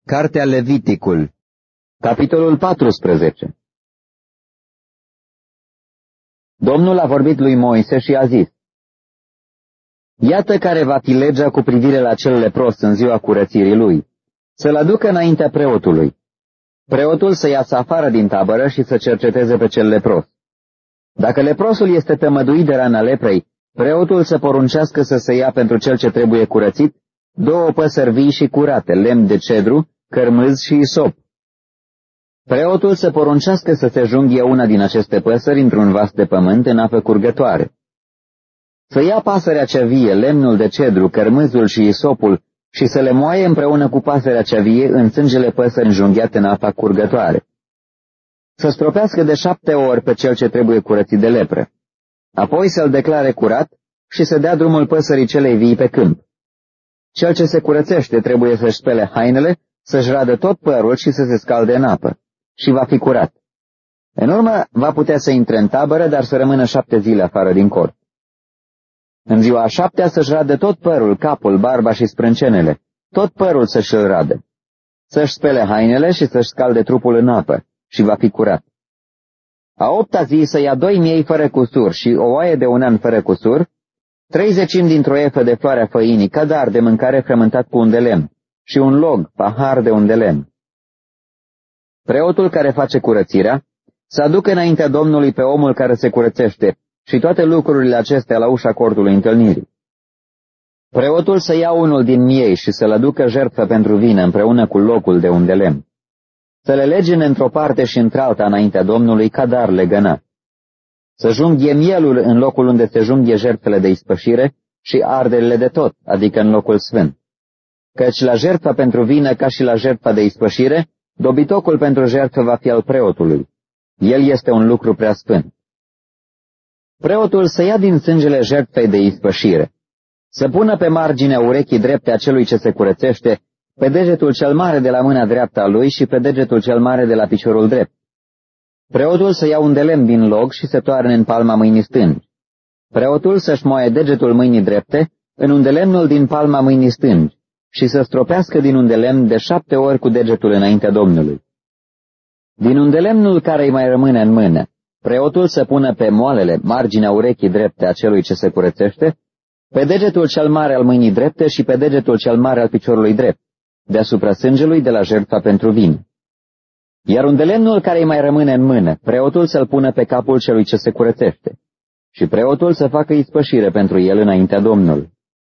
Cartea Leviticul, capitolul 14. Domnul a vorbit lui Moise și a zis: Iată care va fi legea cu privire la cel lepros în ziua curățirii lui, să-l aducă înaintea preotului. Preotul să iasă afară din tabără și să cerceteze pe cel lepros. Dacă leprosul este tămăduit de rana leprei, preotul să poruncească să se ia pentru cel ce trebuie curățit 2 păsări vii și curate, lemn de cedru, cărmâz și isop. Preotul să poruncească să se junghie una din aceste păsări într-un vas de pământ în apă curgătoare. Să ia pasărea cea vie, lemnul de cedru, cărmâzul și isopul și să le moaie împreună cu pasărea cea vie în sângele păsări înjunghiate în apa curgătoare. Să stropească de 7 ori pe cel ce trebuie curățit de lepră. Apoi să-l declare curat și să dea drumul păsării celei vii pe câmp. Cel ce se curățește trebuie să-și spele hainele, să-și radă tot părul și să se scalde în apă, și va fi curat. În urmă va putea să intre în tabără, dar să rămână 7 zile afară din cort. În ziua a 7-a să-și radă tot părul, capul, barba și sprâncenele, tot părul să-și-l radă. Să-și spele hainele și să-și scalde trupul în apă, și va fi curat. A 8-a zi să ia 2 miei fără cusur și o oaie de 1 an fără cusur, 30 dintr-o efă de floarea făinii, cadar de mâncare frământat cu un de lemn, și un log, pahar de un de lemn. Preotul care face curățirea să aducă înaintea Domnului pe omul care se curățește și toate lucrurile acestea la ușa cortului întâlnirii. Preotul să ia unul din miei și să-l aducă jertfă pentru vină împreună cu locul de un de lemn. Să le legene într-o parte și într-alta înaintea Domnului ca dar legănat. Să junghie mielul în locul unde se junghie jertfele de ispășire și arderile de tot, adică în locul sfânt. Căci la jertfa pentru vină ca și la jertfa de ispășire, dobitocul pentru jertfă va fi al preotului. El este un lucru prea sfânt. Preotul să ia din sângele jertfei de ispășire, să pună pe marginea urechii drepte a celui ce se curățește, pe degetul cel mare de la mâna dreaptă a lui și pe degetul cel mare de la piciorul drept. Preotul să ia un de lemn din log și să toarne în palma mâinii stângi. Preotul să-și moaie degetul mâinii drepte în undelemnul din palma mâinii stângi și să stropească din undelemn de 7 ori cu degetul înaintea Domnului. Din undelemnul care îi mai rămâne în mână, preotul să pună pe moalele marginea urechii drepte a celui ce se curățește, pe degetul cel mare al mâinii drepte și pe degetul cel mare al piciorului drept, deasupra sângelui de la jertfa pentru vină. Iar undelemnul care îi mai rămâne în mână, preotul să-l pună pe capul celui ce se curățește, și preotul să facă ispășire pentru el înaintea Domnului.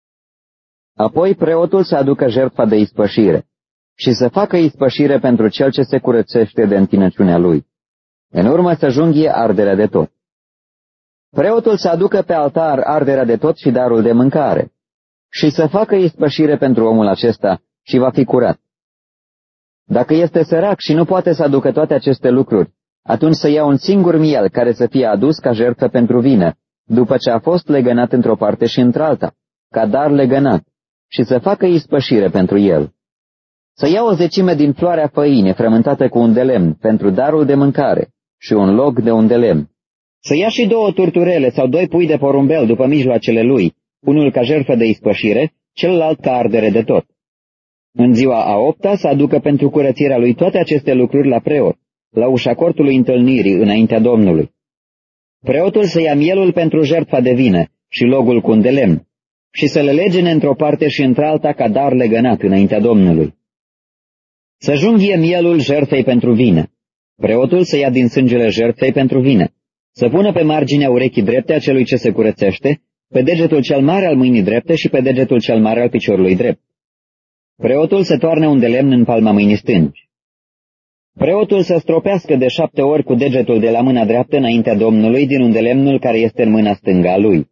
Apoi preotul să aducă jertfa de ispășire și să facă ispășire pentru cel ce se curățește de întinăciunea lui. În urmă să junghie arderea de tot. Preotul să aducă pe altar arderea de tot și darul de mâncare și să facă ispășire pentru omul acesta și va fi curat. Dacă este sărac și nu poate să aducă toate aceste lucruri, atunci să ia un singur miel care să fie adus ca jertfă pentru vină, după ce a fost legănat într-o parte și într-alta, ca dar legănat, și să facă ispășire pentru el. Să ia o 10 din floarea făinii frământată cu un de lemn pentru darul de mâncare și un log de un de lemn. Să ia și 2 turturele sau 2 pui de porumbel după mijloacele lui, unul ca jertfă de ispășire, celălalt ca ardere de tot. În ziua a 8-a să aducă pentru curățirea lui toate aceste lucruri la preot, la ușa cortului întâlnirii înaintea Domnului. Preotul să ia mielul pentru jertfa de vină și logul cu un de lemn și să le legene într-o parte și într-alta ca dar legănat înaintea Domnului. Să junghie mielul jertfei pentru vină. Preotul să ia din sângele jertfei pentru vină, să pună pe marginea urechii drepte a celui ce se curățește, pe degetul cel mare al mâinii drepte și pe degetul cel mare al piciorului drept. Preotul să toarne un de lemn în palma mâinii stângi. Preotul să stropească de 7 ori cu degetul de la mâna dreaptă înaintea Domnului din undelemnul care este în mâna stângă a lui.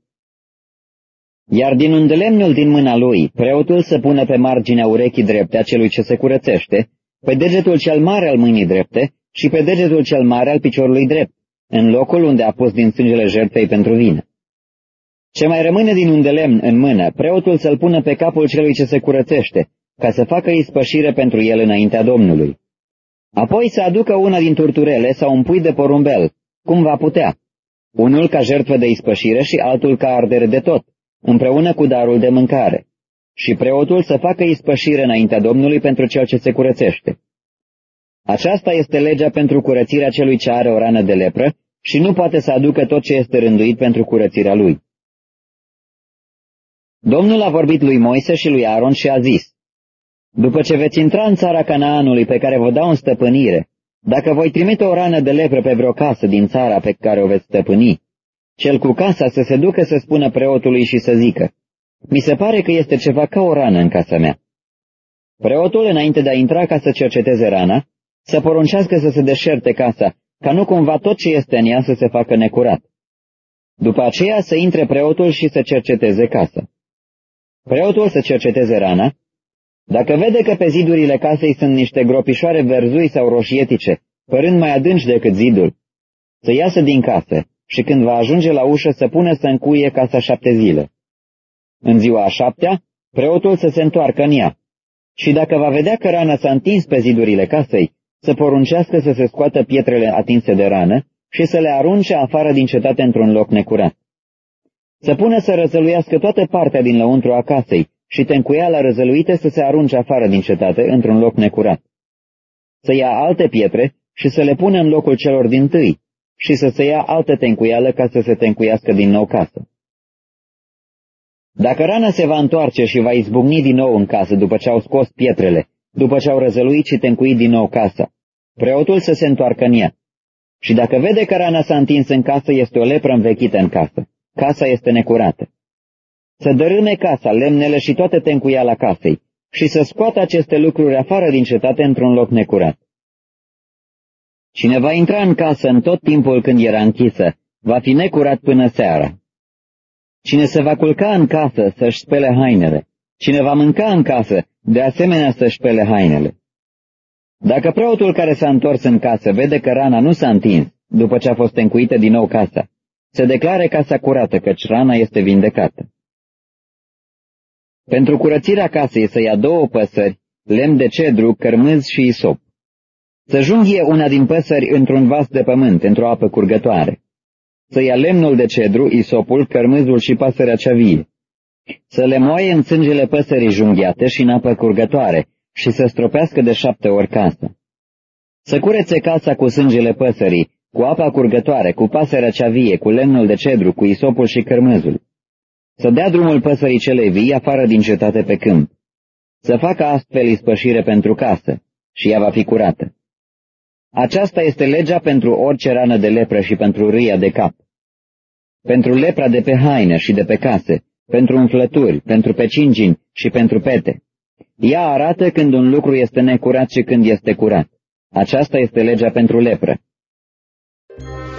Iar din undelemnul din mâna lui, preotul să pună pe marginea urechii drepte a celui ce se curățește, pe degetul cel mare al mâinii drepte și pe degetul cel mare al piciorului drept, în locul unde a pus din sângele jertfei pentru vină. Ce mai rămâne din undelemn în mână, preotul să-l pună pe capul celui ce se curățește, ca să facă ispășire pentru el înaintea Domnului. Apoi să aducă una din turturele sau un pui de porumbel, cum va putea, unul ca jertfă de ispășire și altul ca ardere de tot, împreună cu darul de mâncare. și preotul să facă ispășire înaintea Domnului pentru cel ce se curățește. Aceasta este legea pentru curățirea celui ce are o rană de lepră și nu poate să aducă tot ce este rânduit pentru curățirea lui. Domnul a vorbit lui Moise și lui Aaron și a zis: După ce veți intra în țara Canaanului pe care vă dau în stăpânire, dacă voi trimite o rană de lepră pe vreo casă din țara pe care o veți stăpâni, cel cu casa să se ducă să spună preotului și să zică: Mi se pare că este ceva ca o rană în casa mea. Preotul, înainte de a intra ca să cerceteze rana, să poruncească să se deșerte casa, ca nu cumva tot ce este în ea să se facă necurat. După aceea să intre preotul și să cerceteze casa. Preotul să cerceteze rana. Dacă vede că pe zidurile casei sunt niște gropișoare verzui sau roșietice, părând mai adânci decât zidul, să iasă din casă și când va ajunge la ușă să pună să încuie casa 7 zile. În ziua a 7-a, preotul să se întoarcă în ea și dacă va vedea că rana s-a întins pe zidurile casei, să poruncească să se scoată pietrele atinse de rană și să le arunce afară din cetate într-un loc necurat. Să pună să răzăluiască toată partea din lăuntru a casei și tencuiala răzăluită să se arunce afară din cetate într-un loc necurat. Să ia alte pietre și să le pună în locul celor dintâi și să se ia altă tencuială ca să se tencuiască din nou casă. Dacă rana se va întoarce și va izbucni din nou în casă după ce au scos pietrele, după ce au răzăluit și tencuit din nou casa, preotul să se întoarcă în ea. Și dacă vede că rana s-a întins în casă, este o lepră învechită în casă. Casa este necurată. Să dărâme casa, lemnele și toată tencuiala casei și să scoată aceste lucruri afară din cetate într-un loc necurat. Cine va intra în casă în tot timpul când era închisă, va fi necurat până seara. Cine se va culca în casă să-și spele hainele, cine va mânca în casă, de asemenea să-și spele hainele. Dacă preotul care s-a întors în casă vede că rana nu s-a întins după ce a fost tencuită din nou casa, se declare casa curată, căci rana este vindecată. Pentru curățirea casei să ia 2 păsări, lemn de cedru, cărmâz și isop. Să junghie una din păsări într-un vas de pământ, într-o apă curgătoare. Să ia lemnul de cedru, isopul, cărmâzul și pasărea cea vie. Să le moaie în sângele păsării junghiate și în apă curgătoare și să stropească de 7 ori casa. Să curețe casa cu sângele păsării, cu apa curgătoare, cu pasărea cea vie, cu lemnul de cedru, cu isopul și cărmâzul. Să dea drumul păsării celei vii afară din cetate pe câmp. Să facă astfel ispășire pentru casă și ea va fi curată. Aceasta este legea pentru orice rană de lepră și pentru râia de cap. Pentru lepra de pe haine și de pe case, pentru umflături, pentru pecingini și pentru pete. Ea arată când un lucru este necurat și când este curat. Aceasta este legea pentru lepră.